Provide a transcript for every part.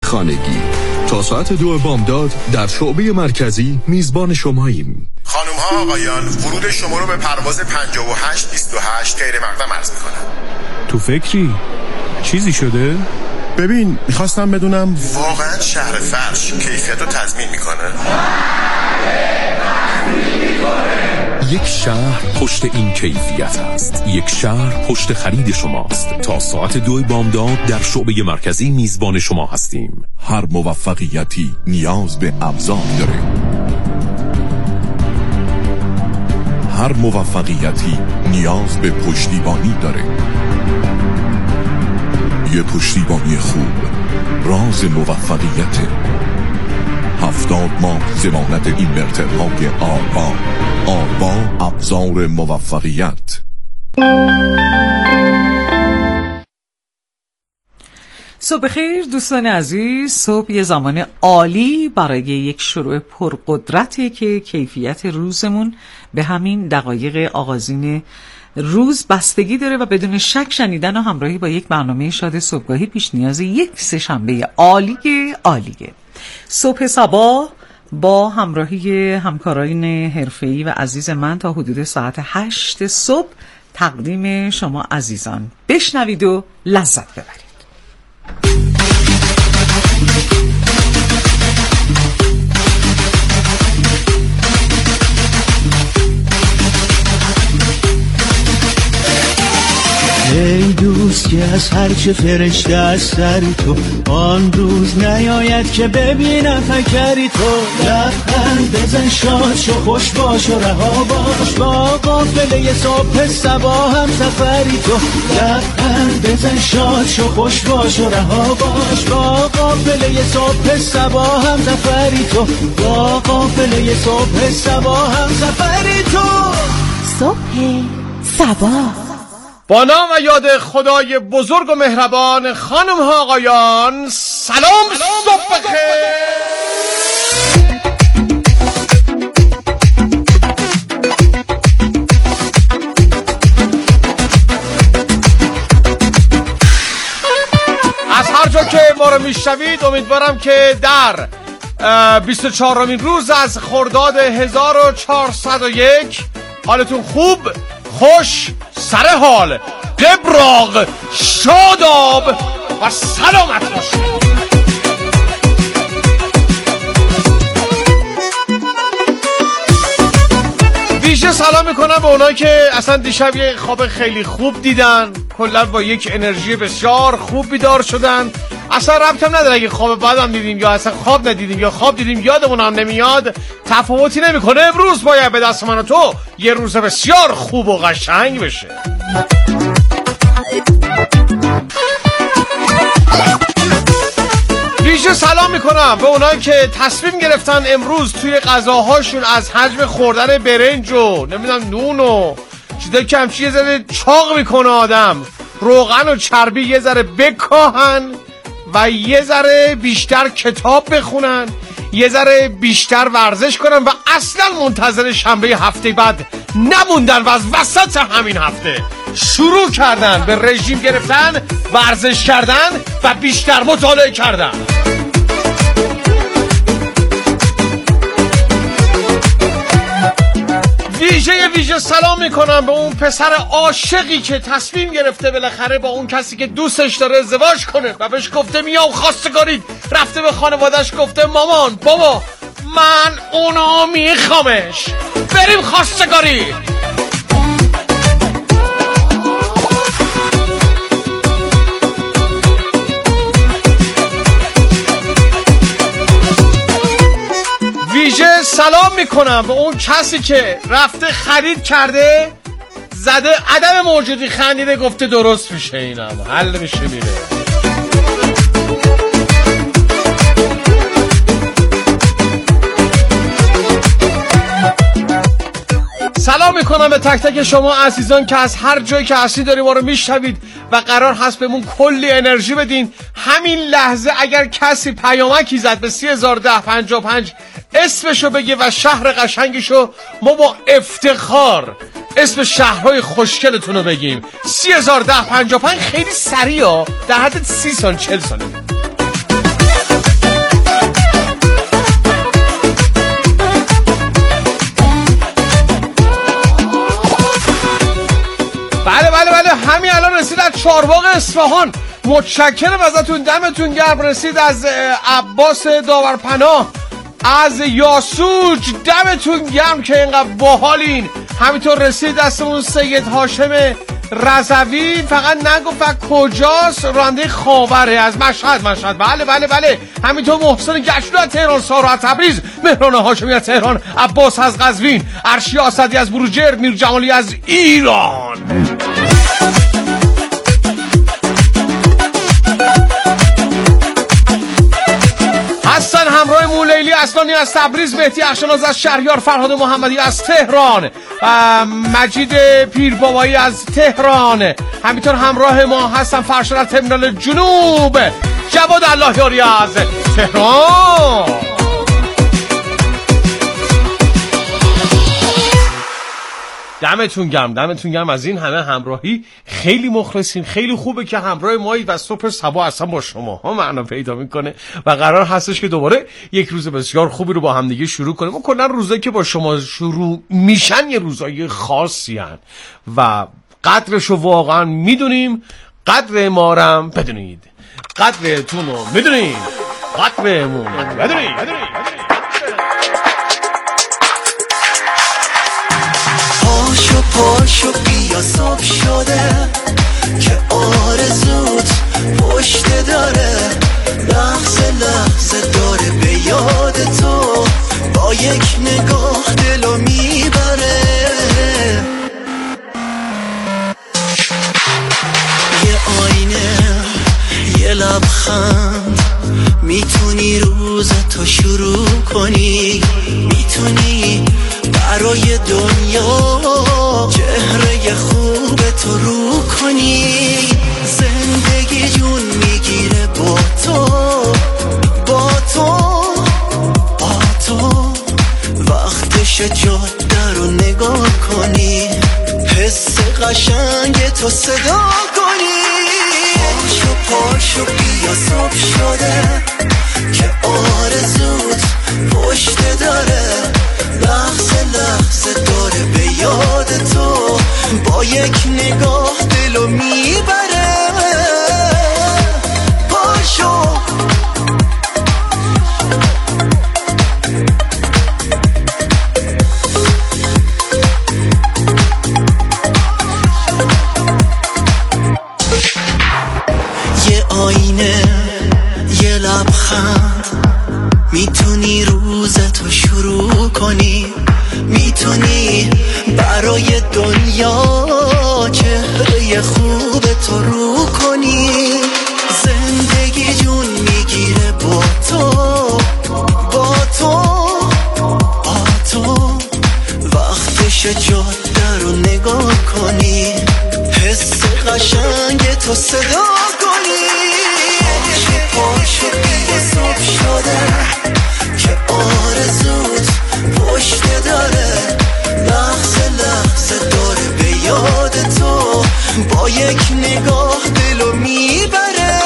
خانگی. تا ساعت 2 بامداد در شعبه مرکزی میزبان شماییم. خانم ها آقایان، ورود شما رو به پرواز 5828 غیر مقدم عرض میکنم. تو فکری؟ چیزی شده؟ ببین میخواستم بدونم واقعا شهر فرش کیفیت رو تضمین میکنه؟ یک شهر پشت این کیفیت است. یک شهر پشت خرید شماست. تا ساعت 2 بامداد در شعبه مرکزی میزبان شما هستیم. هر موفقیتی نیاز به ابزار داره. هر موفقیتی نیاز به پشتیبانی داره. یه پشتیبانی خوب راز موفقیته. 70 ماه ضمانت اینورترهای آربا. آربا ابزار موفقیت. صبح بخیر دوستان عزیز. صبح یه زمان عالی برای یک شروع پرقدرته که کیفیت روزمون به همین دقایق آغازین روز بستگی داره و بدون شک شنیدن و همراهی با یک برنامه شاد صبحگاهی پیش نیاز یک سه‌شنبه عالیه. صبح صباح با همراهی همکاران حرفه‌ای و عزیز من تا حدود ساعت 8 صبح تقدیم شما عزیزان. بشنوید و لذت ببرید. ای دوست که از هرچه فرشته از سری تو آن روز نیاید که ببینم فکری تو. لبخند بزن شاد شو خوش باش و رها باش با قافله صبح صبا هم سفری تو. لبخند بزن شاد شو خوش باش و رها باش با قافله صبح صبا هم سفری تو. با قافله صبح صبا هم سفری تو. صبح صبا با نام و یاد خدای بزرگ و مهربان. خانم ها آقایان سلام صبح بخیر. از هر جا که ما رو میشنوید امیدوارم که در 24مین روز از خرداد 1401 حالتون خوب، خوش، سر حال، قبراق، شاداب و سلامت باشید. ویژه سلام میکنم به اونایی که اصلا دیشب یه خواب خیلی خوب دیدن، کلا با یک انرژی بسیار خوب بیدار شدن. اصلا ربطی هم نداره اگه خواب بعدم دیدیم یا اصلا خواب ندیدیم یا خواب دیدیم یادمون هم نمیاد، تفاوتی نمیکنه. امروز باید به دست من و تو یه روز بسیار خوب و قشنگ بشه. ویژه سلام میکنم به اونایی که تصمیم گرفتن امروز توی غذاهاشون از حجم خوردن برنج و نمیدونم نون و چیزایی که همچی یه ذره چاق میکنه آدم، روغن و چربی یه ذره بکاهن و یه ذره بیشتر کتاب بخونن، یه ذره بیشتر ورزش کنن و اصلا منتظر شنبه هفته بعد نموندن و از وسط همین هفته شروع کردن به رژیم گرفتن، ورزش کردن و بیشتر مطالعه کردن. ویژه سلام میکنم به اون پسر عاشقی که تصمیم گرفته بالاخره با اون کسی که دوستش داره ازدواج کنه و بهش گفته میام خواستگاری، رفته به خانواده‌اش گفته مامان بابا من اونو میخوامش، بریم خواستگاری. ویژه سلام میکنم به اون کسی که رفته خرید کرده، زده عدم موجودی خندیده گفته درست میشه، اینم حل میشه میره. سلام میکنم به تک تک شما عزیزان که از هر جایی که هستی داری ما رو میشنوید و قرار هست بهمون کلی انرژی بدین. همین لحظه اگر کسی پیامکی زد به 301055 اسمشو بگه و شهر قشنگشو، ما با افتخار اسم شهرهای خوشگلتون رو بگیم. 301055 خیلی سریعا، در حد 30 سال 40 ساله. چارباغ اصفهان. متشکرم ازتون، دمتون گرم. رسید از عباس داورپناه، از یاسوج، دمتون گرم که اینقدر باحالین. همینطور رسید دستمون سید هاشم رضوی، فقط نگفت کجاست، راننده خاوره از مشهد. بله. همینطور محسن گشلو از تهران، سارا از تبریز، مهران هاشمی از تهران، عباس از قزوین، ارشیا اسدی از بروجرد، میر جمالی از ایران. حسن همراه مولیلی اصلانی از تبریز، مهدی اخشناز از شهریار، فرهاد محمدی از تهران، مجید پیربابایی از تهران. همینطور همراه ما هستن فرشاد از ترمینال جنوب، جواد اللهیاری از تهران. دمتون گرم از این همه همراهی. خیلی مخلصین، خیلی خوبه که همراه مایی و صبح صبا اصلا با شما ها معنا پیدا میکنه و قرار هستش که دوباره یک روز بسیار خوبی رو با هم دیگه شروع کنیم. و کلا روزایی که با شما شروع میشن یه روزای خاصی هن و قدرشو واقعا میدونیم، قدر ما رو بدونید، قدرتون رو میدونید، قدرمون بدونید. پاشو بیا صبح شده که آرزوت پشت داره، لحظه داره به یاد تو، با یک نگاه دلو میبره. یه آینه، یه لبخند، میتونی روزتو شروع کنی، میتونی برای دنیا چهره خوب تو رو کنی. زندگی جون میگیره با تو وقتش جاده رو نگاه کنی، حس قشنگ تو صدا کنی. پاشو بیا صبح شده که آرزوت پشت داره، لحظه داره به یاد تو، با یک نگاه دلو میبره. پاشو یه آینه، یه لبخند، میتونی روزتو شروع کنی، میتونی برای دنیا چهره خوب تو رو کنی. زندگی جون میگیره با تو وقتش جاده رو نگاه کنی، حس قشنگ تو صدا کنی. پاشو بیا صبح شده که آرزوت پشت داره، لحظه داره به یاد تو، با یک نگاه دلو میبره.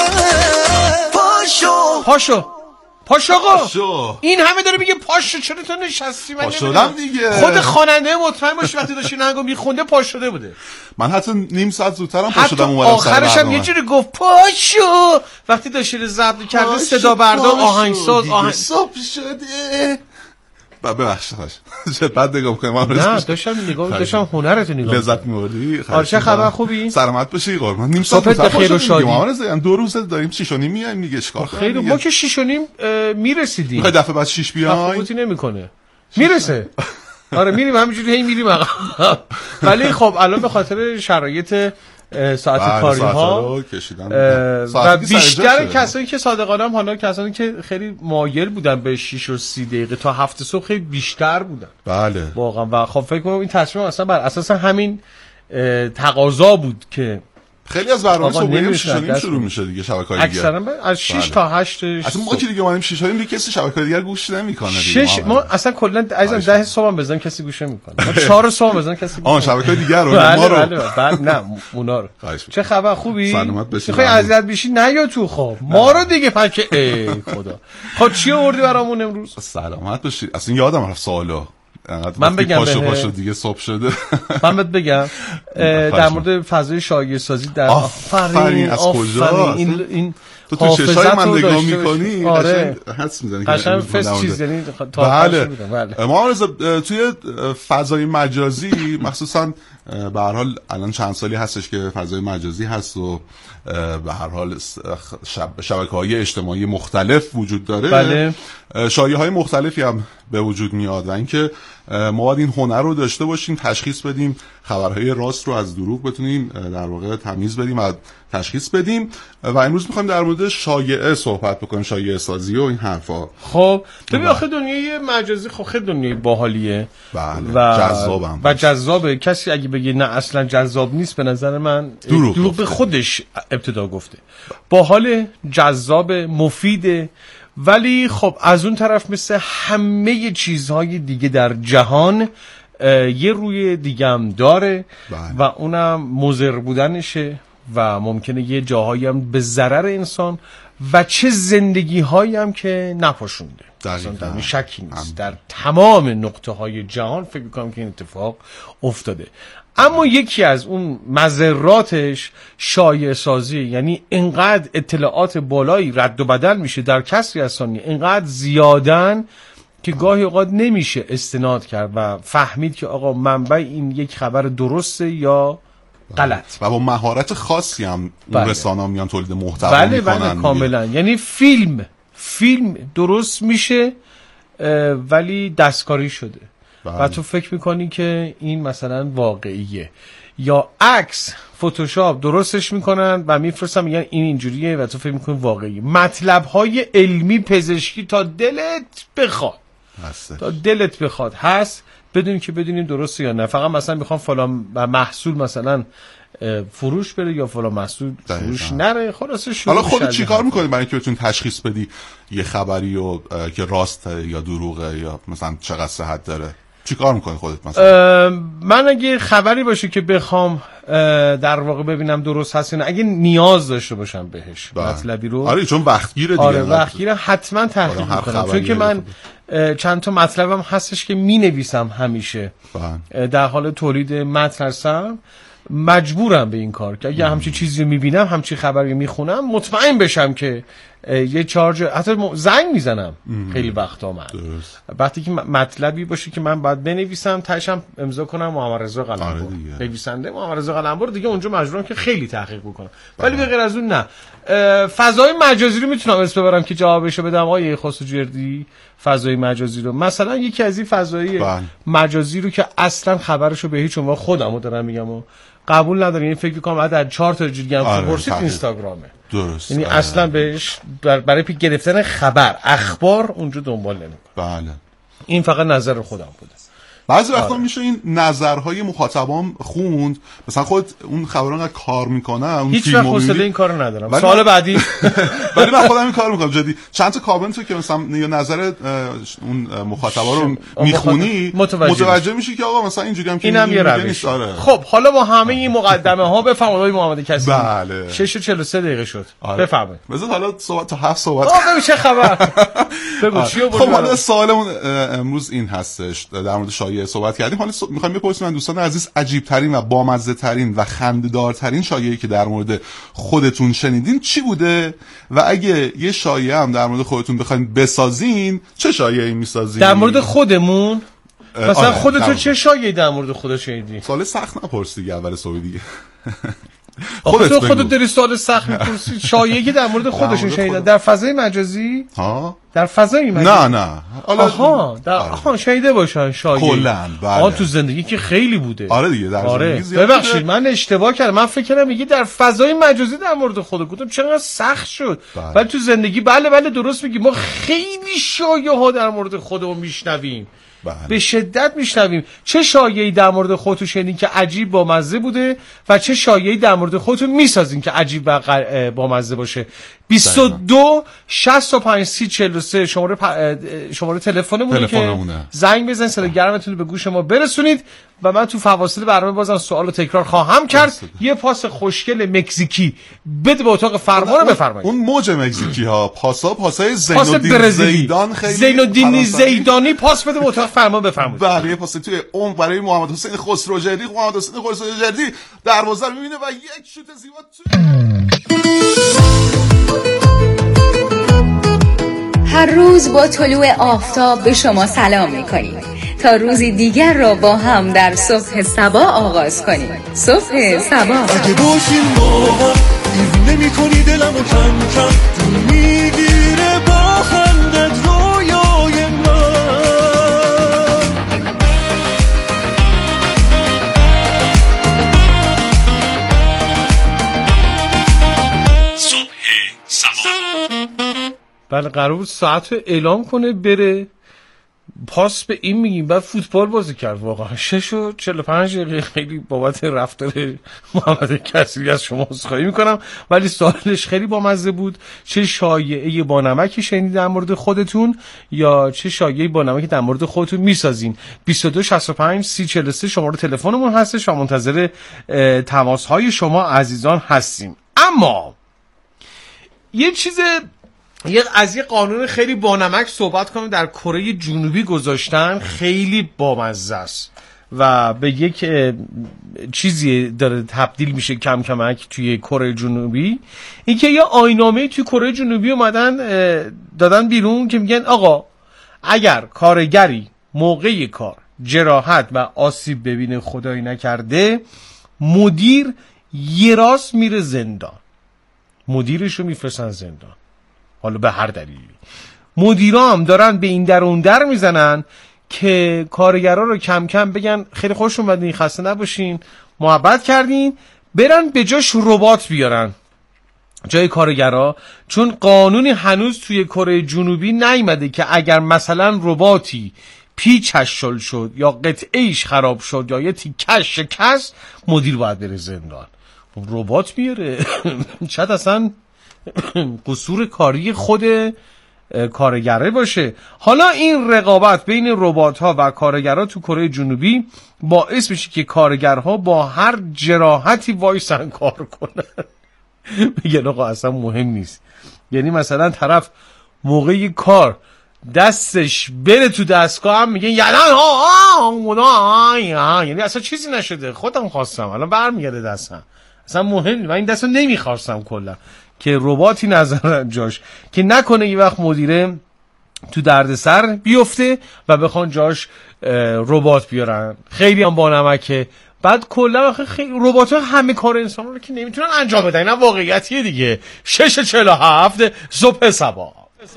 پاشو آقا، این همه داره میگه پاشو، چرا تو نشستی؟ من پاشدم دیگه. خود خواننده مطمئن باشی وقتی داشتی نهنگو میخونده پاشده بوده. من حتی نیم ساعت زودترم پاشدم اومدم آخرش هم یه جوری گفت پاشو وقتی داشتی ضبط کردی، صدا بردار، آهنگساز صبح شده. ببخشید بعد نگاه کنم. نه داشتم هنرتو نگاه لذت می‌بردی. چه خبر؟ خوبی؟ سلامت باشی قربان. نیم ساعت بخیر و شادی. ما 2 روز داریم 6:30 میایم میگه چیکار کنیم؟ خیلی ما که 6:30 میرسیدیم. میخوای دفعه بعد 6 بیایم؟ خودی نمیکنه. میرسه. آره میریم همینجوری هی میریم ولی خب الان به خاطر شرایط ساعت کاری ها و بیشتر کسایی که صادقانه هم حالا کسانی که خیلی مایل بودن به 6:30 تا 7 صبح خیلی بیشتر بودن. بله واقعا. و خب فکر کنم این تصمیم اصلا بر اساس همین تقاضا بود که خیلی از برنامه صبح 6:30 شروع میشه دیگه شبکه‌های دیگه. اکثرا از 6 تا 8 اصلا ما که دیگه اومدیم 6 دیگه کسی شبکه‌های دیگه گوش نمیکنه دیگه. ما اصلا کلا عزیزم 10 صبح هم بزنیم کسی گوش نمیکنه. 4 صبح بزنیم کسی گوش شبکه‌های دیگه رو ما رو بعد نه اونا رو. چه خبر؟ خوبی؟ سلامت باشی. میخوای اذیت بشی نیا تو. خب ما رو دیگه پک ای خدا. خب چی آوردی برامون امروز؟ سلامت باشی. اصلا یادم رفت سوالا من بگم پاشو دیگه صبح شده. من بهت بگم در مورد فضای شایعه سازی در آفرین از کجا این تو چشای من نگاه میکنی حدس میزنی که قشنگ فست چیز یعنی بله. ما توی فضای مجازی مخصوصا به هر حال الان چند سالی هستش که فضای مجازی هست و به هر حال شبکه‌های اجتماعی مختلف وجود داره. بله. شایعه‌های مختلفی هم به وجود میاد و اینکه ما باید این هنر رو داشته باشیم تشخیص بدیم، خبرهای راست رو از دروغ بتونیم در واقع تمیز بدیم و تشخیص بدیم و امروز می‌خوایم در مورد شایعه صحبت بکنیم، شایعه سازی و این حرفا. خب ببین آخه دنیای مجازی خب خیلی دنیای باحالیه. بله. و جذابم و جذابه. کسی اگه بگه نه اصلا جذاب نیست به نظر من دروغ به خودش ابتدا گفته. باحال، جذاب، مفیده، ولی خب از اون طرف مثل همه چیزهای دیگه در جهان یه روی دیگه هم داره و اونم مضر بودنشه و ممکنه یه جاهایی هم به ضرر انسان و چه زندگی هایی هم که نپاشونده. در شکی نیست در تمام نقطه های جهان فکر میکنم که این اتفاق افتاده. اما یکی از اون مضراتش شایعه سازی، یعنی اینقدر اطلاعات بالایی رد و بدل میشه در کسری از ثانیه، اینقدر زیادن که گاهی اوقات نمیشه استناد کرد و فهمید که آقا منبع این یک خبر درسته یا غلط. و با مهارت خاصی هم اون رسانه‌ها میان تولید محتوا بله میکنن. بله کاملا. یعنی فیلم درست میشه ولی دستکاری شده. و تو فکر میکنی که این مثلا واقعیه، یا عکس فتوشاپ درستش میکنن و میفرستن میگن این اینجوریه و تو فکر میکنی واقعیه. مطلب های علمی پزشکی تا دلت بخواد هست بدون که بدونیم درسته یا نه. فقط مثلا میخوام فلان محصول مثلا فروش بره یا فلان محصول فروش نره. خلاصه حالا خودت چیکار میکنی برای اینکه بتونی تشخیص بدی یه خبری رو که راسته یا دروغه یا مثلا چقدر صحت داره؟ چیکار میکنی خودت مثلا؟ من اگه خبری باشه که بخوام در واقع ببینم درست هست یا نه، اگه نیاز داشته باشم بهش مطلبی رو، آره چون وقتگیره دیگه. آره وقتگیره حتما تحقیق میکنم، چون که من چند تا مطلبم هستش که مینویسم همیشه در حال تولید متن هستم، مجبورم به این کار که اگه همچین چیزی رو میبینم، همچین خبری میخونم، مطمئن بشم که یه چارج، حتی زنگ میزنم خیلی وقتا من وقتی که مطلبی باشه که من باید بنویسم، تاشم امضا کنم محمد رضا قلمبر، نویسنده محمد رضا قلمبر، دیگه اونجا مجبورم که خیلی تحقیق بکنم. ولی به غیر از اون نه. فضای مجازی رو میتونم اسم ببرم که جوابشو بدم آقای خسروجردی. فضای مجازی رو مثلا یکی از این فضای مجازی رو که اصلا خبرشو به هیچ عنوان خودمو دارم میگم و قبول ندارم، یعنی فکر می‌کنم بعد از 4 تا جوری هم پرسید اینستاگرامه. درست. یعنی اصلا بهش برای پیک گرفتن خبر اخبار اونجا دنبال نمی‌کنم. بله. این فقط نظر خودم بوده. بعضی وقتا میشه این نظرهای مخاطبام خوند، مثلا خود اون خبران انقدر کار میکنه اون هیچ وقت حوصله این کارو ندارم. سوال بعدی ولی من خودم این کارو میکنم جدی. چند تا کامنت رو که مثلا یا نظر اون مخاطبا رو میخونی متوجه میشی که آقا مثلا اینجوری هم که اینم یه روش. خب حالا با همه این مقدمه ها بفرمایید آقای محمد کسی. بله 6:43 دقیقه شد. بفرمایید. مثلا حالا صحبت تا 7 صحبت. بگو چه خبر؟ بگو چیو بود. خب حالا سوالمون امروز این هستش، در مورد شایعه صحبت کردیم، حالا میخوایم بپرسیم من دوستان عزیز عجیب ترین و بامزه ترین و خنده‌دار ترین شایعه‌ای که در مورد خودتون شنیدین چی بوده و اگه یه شایعه هم در مورد خودتون بخواید بسازین چه شایعه‌ای میسازین؟ در مورد خودمون مثلا خودت چه شایعه‌ای در مورد خودت شنیدی؟ سوال سخت نپرس دیگه اول صبح دیگه. خودت داری سوال سخت می‌پرسی. شایعه‌ای که در مورد خودشون شنیدن در فضای مجازی؟ ها؟ در فضای مجازی؟ نه آها شنیده باشن شایعه. کلاً بله. تو زندگی که خیلی بوده. آره دیگه در زندگی زیاد. ببخشید من اشتباه کردم. من فکر کردم میگی در فضای مجازی در مورد خودت. گفتم چقدر سخت شد. ولی تو زندگی بله درست میگی. ما خیلی شایعه‌ها در مورد خودمون میشنویم. به شدت میشنویم. چه شایعه‌ای در مورد خودتون شنیدین که عجیب بامزه بوده و چه شایعه‌ای در مورد خودتون میسازین که عجیب و بامزه باشه؟ 22 65 30 43 شماره تلفنمونه که زنگ بزنید، صدا گرمتون به گوش ما برسونید و من تو فواصل برنامه بازم سوالو تکرار خواهم کرد. یه پاس خوشگل مکزیکی بده به اتاق فرمان. بفرمایید. اون موج مکزیکی ها پاسای زینالدین زیدان، خیلی زینالدین زیدانی پاس بده به اتاق فرمان. بفرمایید. بله، پاس توی اون برای محمد حسین خسروجردی. محمد حسین خسروجردی دروازه رو میبینه و یک شوت زیبا هر روز با طلوع آفتاب به شما سلام می‌کنیم تا روزی دیگر را با هم در صبح صبا آغاز کنیم. صبح صبا. اگه باشیم با هم دیوونه می‌کنی دلمو کم کم، تو میگیره با خندت رویای من. صبح صبا. بله، قرار بود ساعت رو اعلام کنه بره، پاس به این میگیم بعد فوتبال بازی کرد. واقعا 6:45 دقیقه. خیلی بابت رفتار محمد کسری از شما عذرخواهی میکنم، ولی سوالش خیلی بامزه بود. چه شایعه با نمکی شنیدید در مورد خودتون یا چه شایعه با نمکی در مورد خودتون میسازین؟ 22 65 30 43 شماره تلفنمون هستش و منتظر تماس های شما عزیزان هستیم. اما از یه قانون خیلی بانمک صحبت کنم در کره جنوبی گذاشتن، خیلی بامزه است و به یک چیزی داره تبدیل میشه کم کمک توی کره جنوبی. این که یه آیین‌نامه‌ای توی کره جنوبی اومدن دادن بیرون که میگن آقا اگر کارگری موقع کار جراحت و آسیب ببینه خدایی نکرده، مدیر یه راست میره زندان، مدیرشو میفرستن زندان. حالا به هر دلیلی مدیرا هم دارن به این در اون در میزنن که کارگرا رو کم کم بگن خیلی خوش اومدین، خسته نباشین، محبت کردین، برن به جاش ربات بیارن جای کارگرا. چون قانونی هنوز توی کره جنوبی نیامده که اگر مثلا رباتی پیچش شل شد یا قطعه‌ایش خراب شد یا یه تیکش شکست، مدیر باید بره زندان. ربات بیاره شاید اصلا قصور کاری خود کارگره باشه. حالا این رقابت بین ربات‌ها و کارگرها تو کره جنوبی باعث میشه که کارگرها با هر جراحتی وایسن کار کنن. میگن آقا اصلا مهم نیست. یعنی مثلا طرف موقع کار دستش بره تو دستگاه هم میگن یعنی اصلا چیزی نشده، خودم خواستم الان برمیگرده دستم، اصلا مهم نیست، من این دستو نمیخواستم کلا. که رباتی نذارن جاش که نکنه یه وقت مدیره تو دردسر بیفته و بخوان جاش ربات بیارن. خیلی هم بانمکه. بعد کلا خیلی ربات‌ها همه کار انسان رو که نمیتونن انجام بدن. اینا واقعیتیه دیگه. 6:47 صبح صبا.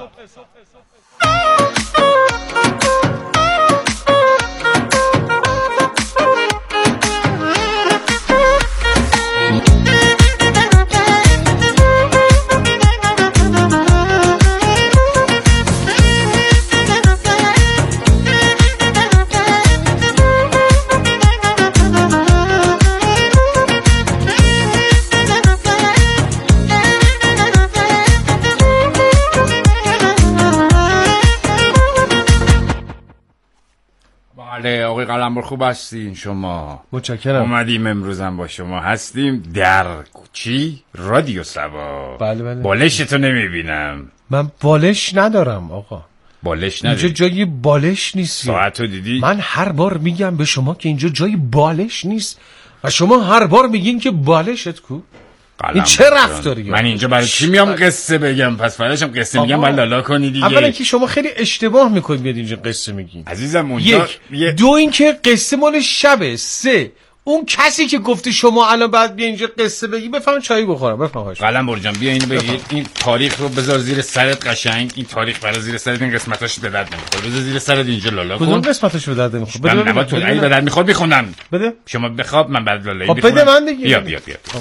بله آقای قلمبر خوب هستین شما؟ متشکرم. اومدیم امروزم با شما هستیم در چی؟ رادیو صبا. بله. بالشتو نمیبینم. من بالش ندارم آقا. بالش نداری؟ اینجا جای بالش نیست. ساعتو دیدی؟ من هر بار میگم به شما که اینجا جای بالش نیست و شما هر بار میگین که بالشت کو. این چه رفتاریه؟ من اینجا برای چی میام قصه بگم؟ پس فراشم قصه میگم باید لالا کنی دیگه. اولا که شما خیلی اشتباه میکنید بیاد اینجا قصه میگین عزیزم. اونجا دو این که قصه مال شبه. 3 اون کسی که گفته شما الان بعد بیا اینجا قصه بگی بفهم چایی بخورم. بفهم قلمبر جان بیا اینو بگیر. این تاریخ رو بذار زیر سرت قشنگ. این تاریخ برای زیر سرت، این قسمتاش به درد نمیخوره. بذار زیر سرت اینجا لالا کن. کدوم قسمتش به درد نمیخوره؟ بده من تو به درد میخواد میخونم. بده شما بخواب من بعد لالایی میخونم. بده من دیگه. بیا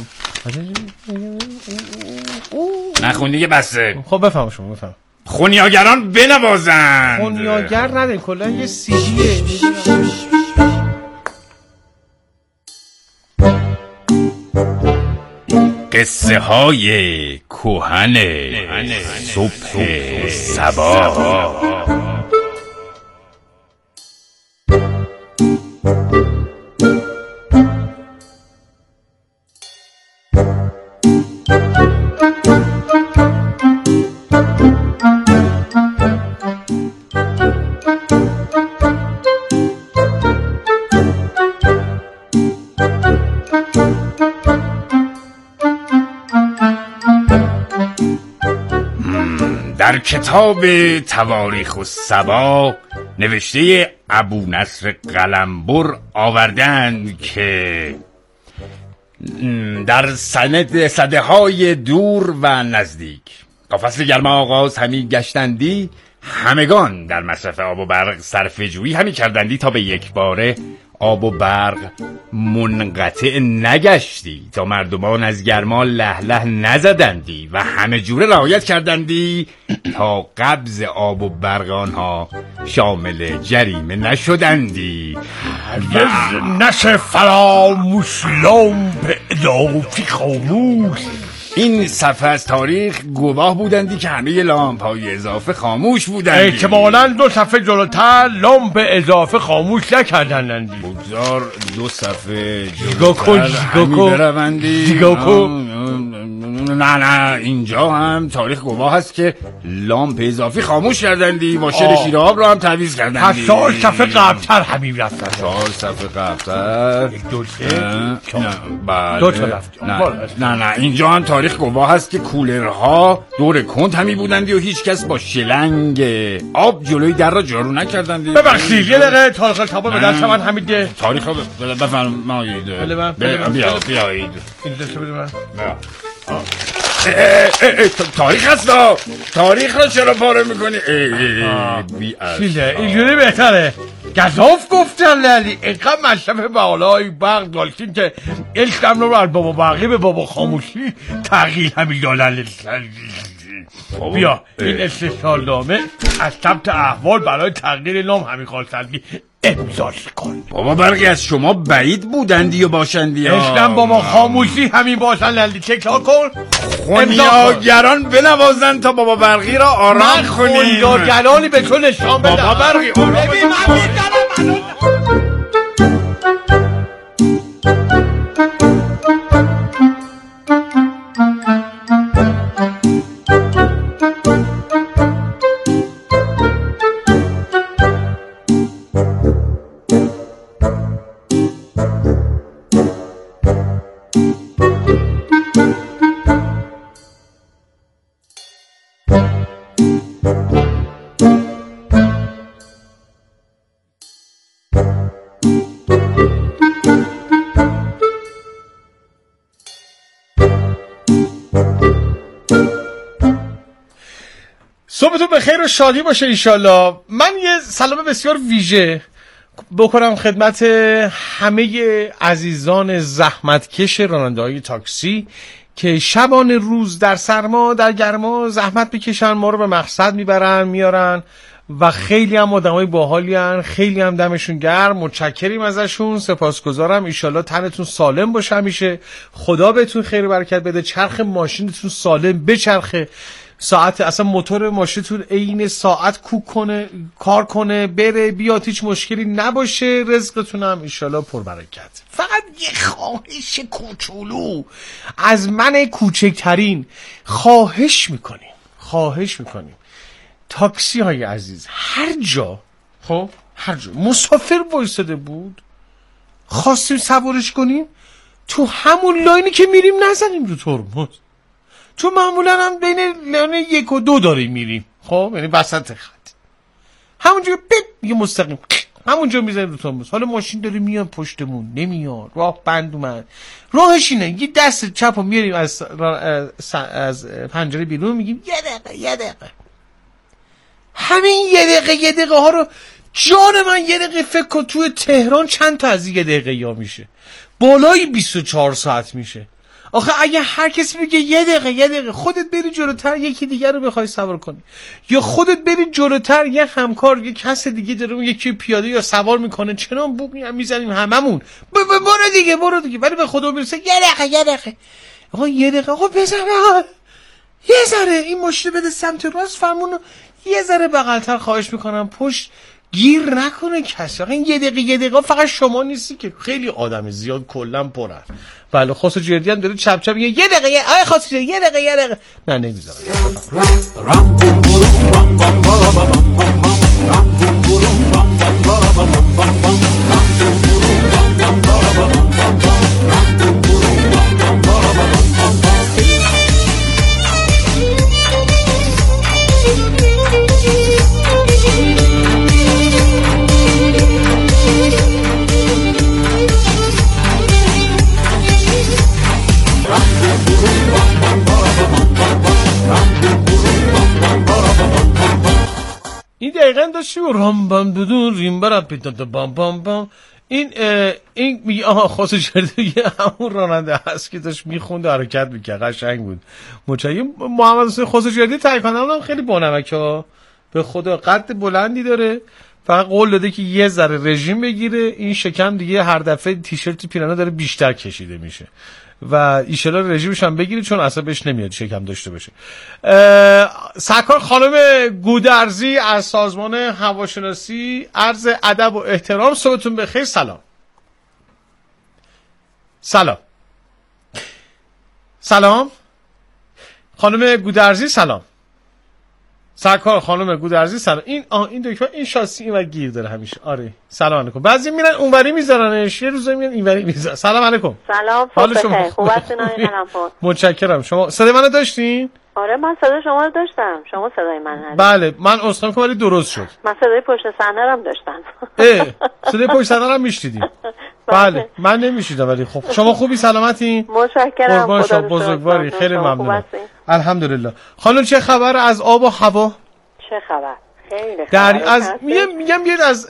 نخون دیگه بسه. خب بفهم شما بفهم. خونیاگران بنوازن. خونیاگر نداره کلا یه سیجیه. قصه های کهن صبح صبا. در کتاب تواریخ الصبا نوشته ابو نصر قلمبر آوردند که در سده های دور و نزدیک تا فصل گرما آغاز همی گشتندی، همگان در مصرف آب و برق صرف جویی همی کردندی تا به یک باره آب و برق منقطع نگشتی، تا مردمان از گرما له نزدندی و همه جوره رعایت کردندی تا قبض آب و برق آنها شامل جریمه نشدندی. هرگز نشه فراموش لامپ اضافی خاموش. این صفحه از تاریخ گواه بودندی که همه لامپ های اضافه خاموش بودندی. احتمالاً 2 صفحه جلوتر لامپ اضافه خاموش نکردندی. بگذار 2 صفحه جلوتر همی بروندی. نه اینجا هم تاریخ گواه هست که لامپ اضافی خاموش کردندی. واشر شیر آب رو هم تعویض کردندی. 4 صفحه قبلتر همین رفتن. 4 صفحه قبلتر 1 2 3 2 تا رفت. نه اینجا هم تاریخ گواه هست که کولرها دور کند همی بودندی و هیچ کس با شلنگ آب جلوی در را جارو نکردندی. ببخشید یه دقیقه تاریخ تابو به دست من حمیده. تاریخ رو بفرمایید. بیایید. این دسته بده من. تاریخ هست تاریخ رو چرا پاره میکنی؟ اینجوری بهتره. گذاف گفتن لالی اینقدر مصرف بالای برق داشتین که عشقم رو از بابا برقی به بابا خاموشی تغییر همین دادن. بیا این استحصال نامه از ثبت احوال برای تغییر نام همین خواستندی امضاش کن. بابا برقی از شما بعید بودندی و باشندی ها. عشقم بابا خاموشی همین باشن لالی تکرار کن. خونیاگران بنوازن تا بابا برقی را آرام کنیم. من خونیاگرانی به تو نشان بدم. بابا برقی ببین من میدارم صبحتون بخیر و شادی باشه ایشالله. من یه سلام بسیار ویژه بکنم خدمت همه عزیزان زحمتکش راننده‌های تاکسی که شبانه روز در سرما در گرما زحمت میکشن، ما رو به مقصد میبرن میارن و خیلی هم آدمای باحالی ان، خیلی هم دمشون گرم. متشکریم ازشون، سپاسگزارم. ایشالله تنتون سالم باشه همیشه، خدا بهتون خیر و برکت بده، چرخ ماشینتون سالم بچرخه، ساعت اصلا موتور ماشینتون عین ساعت کوک کنه، کار کنه، بره بیاد، هیچ مشکلی نباشه، رزقتون هم انشالله پربرکت. فقط یه خواهش کوچولو از من کوچکترین خواهش میکنیم تاکسی های عزیز هر جا مسافر وایساده بود خواستیم سوارش کنیم، تو همون لاینی که میریم نزنیم رو ترمز. تو معمولا هم بین لاین 1 و 2 داریم میریم، خب یعنی وسط خط، همونجا یه مستقیم همونجا میزنیم رو ترمز. حالا ماشین داره میاد پشتمون نمیاد، راه بند اومد، راهش اینه یه دست چپو میاریم از پنجره بیرون، میگیم یه دقیقه همین یه دقیقه ها رو جان من یه دقیقه فکر کن توی تهران چند تا از یه دقیقه یا میشه، بالای 24 ساعت میشه. آخه اگه هر کسی بگه یه دقیقه خودت بری جلوتر یکی دیگر رو بخوای سوار کنی، یا خودت بری جلوتر یه همکار یه کس دیگه داره یکی پیاده یا سوار میکنه، چنان بوق میزنیم هممون برو دیگه، ولی به خدا برسه یه دقیقه آقا یه دقیقه آقا بزن یه ذره این ماشین بده سمت راست فرمونو یه ذره بغلتر خواهش میکنم پشت گیر نکنه کسی. آقا این یه دقیقه فقط شما نیستی که خیلی آدم زیاد کلا پرن. بله خاص جردی هم داره چپ چپ یه دقیقه آقا خاص یه دقیقه نه نمیذارم. این دقیقا داشتی و رام بام دودون ریم برا پیتاتا بام بام بام این میگه آها خاص جردی همون راننده هست که داشت میخوند و حرکت میکرد قشنگ بود. مچایی محمد حسین خاص جردی تایکانم خیلی بانمکه ها به خدا قد بلندی داره فقط قول داده که یه ذره رژیم بگیره این شکم دیگه هر دفعه تیشرت پیرانا داره بیشتر کشیده میشه و ایشالا رژیمش هم بگیره چون اصلا بهش نمیاد شکم داشته باشه. سرکار خانم گودرزی از سازمان هواشناسی عرض ادب و احترام. صبحتون بخیر. سلام خانم گودرزی. سلام سرکار خانم گودرزی. سلام. این دکتر این شاسی اینور گیر داره همیشه. آره سلام علیکم. بعضی میرن اونوری میذارنش یه روزا میرن اینوری میذارن. سلام علیکم. سلام. حال شما خوب هستین آقای قلمپور؟ متشکرم. شما صدای منو داشتین؟ آره من صدای شما رو داشتم. شما صدای من هستین؟ بله من اصلا که ولی درست شد. من صدای پشت صحنه هم داشتم. صدای پشت صحنه هم میشنیدیم. بله من نمیشیدم ولی خب شما خوبی سلامتین؟ متشکرم. قربان شما بزرگواری. خیلی ممنونم. الحمدلله. خانم چه خبر از آب و هوا؟ چه خبر؟ خیلی خبر. از میگم بیاد از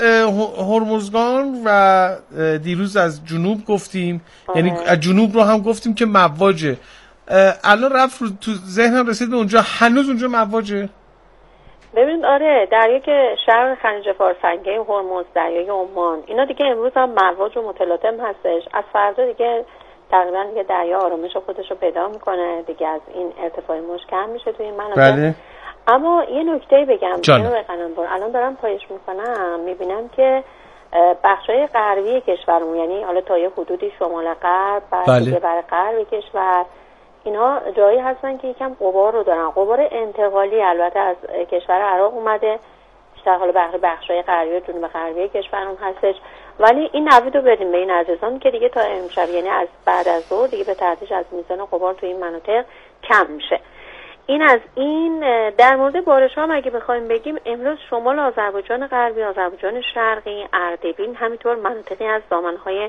هرمزگان و دیروز از جنوب گفتیم. یعنی از جنوب رو هم گفتیم که مواجه. الان رفت تو ذهنم رسید به اونجا هنوز اونجا مواجه. ببینید آره دریا که شرق خلیج فارس سنگین هرمز دریای عمان اینا دیگه امروز هم مواج و متلاطم هستش. از فردا دیگه تقریبا دیگه دریا آرامش خودش رو پیدا میکنه دیگه از این ارتفاع موج کم میشه تو این مناطق. بله. اما یه نکته بگم الان دارم پایش میکنم میبینم که بخشای غربی کشورمون یعنی حالا تا یه حدودی شمال غرب بعد دیگه برای غرب کشور اینا جایی هستن که یکم غبار رو دارن. غبار انتقالی البته از کشور عراق اومده بیشتر حالا بخشای غربی و جنوب غربی کشورمون هستش ولی این نوید رو بدیم به این عزیزان که دیگه تا امشب یعنی از بعد از ظهر دیگه به تدریج از میزان غبار تو این مناطق کم میشه. این از این. در مورد بارش ها اگه بخوایم بگیم امروز شمال آذربایجان غربی، آذربایجان شرقی، اردبیل همینطور مناطقی از دامنهای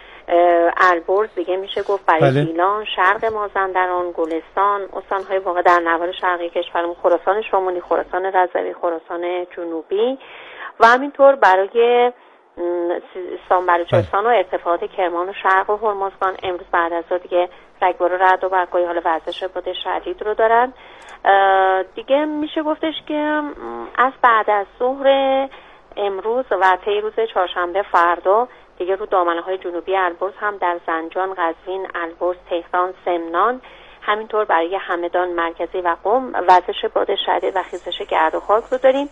البرز دیگه میشه گفت برای گیلان، شرق مازندران، گلستان، استانهای واقع در نوار شرقی کشورمون، خراسان شمالی، خراسان رضوی، خراسان جنوبی و همینطور برای سیستان بلوچستان و ارتفاعات کرمان و شرق و هرمزگان امروز بعد از ظهر دیگه رگبار و رعد و برقای حال وزش باد شدید رو دارن. دیگه میشه گفتش که از بعد از ظهر امروز و طی روز چهارشنبه فردا دیگه رو دامنه‌های جنوبی البرز هم در زنجان، قزوین، البرز، تهران، سمنان همینطور برای همدان مرکزی و قم وزش باد شدید و خیزش گرد و خاک رو داریم.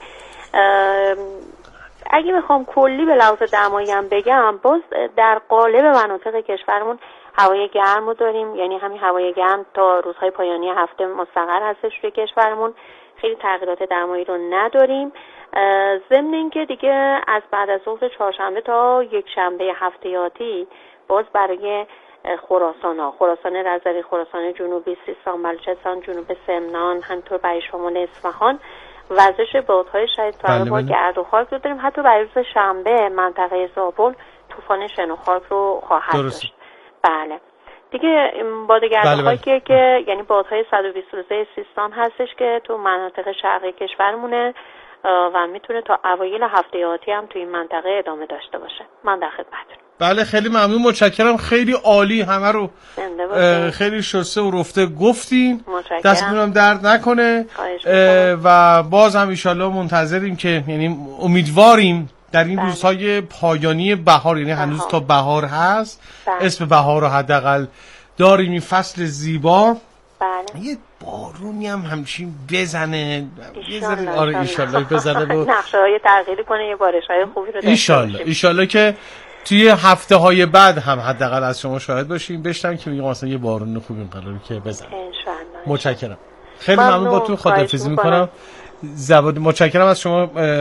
اگه بخوام کلی به لحاظ دمایی هم بگم باز در قالب مناطق کشورمون هوای گرم رو داریم یعنی همین هوای گرم تا روزهای پایانی هفته مستقر هستش روی کشورمون خیلی تغییرات دمایی رو نداریم. ضمن اینکه دیگه از بعد از ظهر چهارشنبه تا یک شنبه هفته آتی باز برای خراسان رضوی، خراسان جنوبی، سیستان بلوچستان، جنوب سمنان همینطور برای شمال اصفهان وزش بادهای شدید تا با گرد و خاک رو داریم. حتی برای روز شنبه منطقه زابل طوفان شن و خاک رو خواهد داشت. بله دیگه باد گرد و خاکی که یعنی بادهای 120 روزه سیستان هستش که تو مناطق شرقی کشورمونه و میتونه تا اوایل هفته آتی هم تو این منطقه ادامه داشته باشه. من در خدمتتونم. بله خیلی ممنون متشکرم. خیلی عالی همه رو خیلی شسته و رفته گفتین. دستتون هم درد نکنه و باز هم ان شاءالله منتظریم که یعنی امیدواریم در این روزهای پایانی بهار یعنی هنوز تا بهار هست اسم بهار رو حداقل داریم این فصل زیبا. بله. یه بارونی هم همچین بزنه یه ذره آره ایشالله بزنه و نقشه‌های تغییری کنه، یه بارش‌های خوبی رو ایشالله که توی هفته‌های بعد هم حداقل از شما شاهد باشیم، بشنم که میگم مثلا یه بارون خوبی قراره که بزنه. انشالله. متشکرم. خیلی ممنون، با تو خداحافظی می‌کنم. متشکرم از شما